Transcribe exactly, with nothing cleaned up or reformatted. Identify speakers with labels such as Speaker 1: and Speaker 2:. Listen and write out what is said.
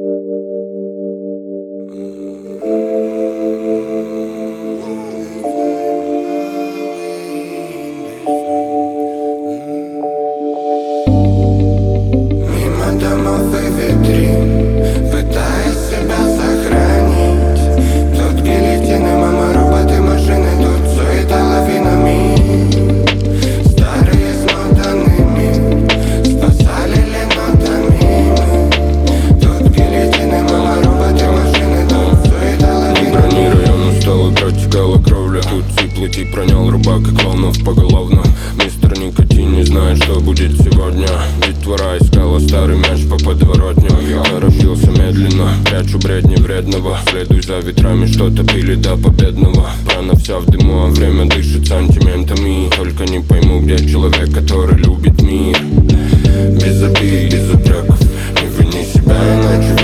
Speaker 1: Мимо домов и витрин, пытаясь себя сохранить. Тут гильотины, мама, роботы, машины, тут суета лавинами. Старые смотанными спасали ленотами мы. Тут гильотины, мама, роботы, машины, тут суета лавинами.
Speaker 2: Брони район устал и протекала кровля. Тут сиплый и пронял рубак и клоунов поголовно. Мистер Никотин не знает, что будет сегодня. Детвора искала старый мяч по подворотню. Я торопился медленно, прячу бредни вредного. Следуй за ветрами, что-то пили до победного. Рана вся в дыму, а время дышит сантиментами. Только не пойму, где человек, который любит мир. Без обид, без упреков, не вини себя, иначе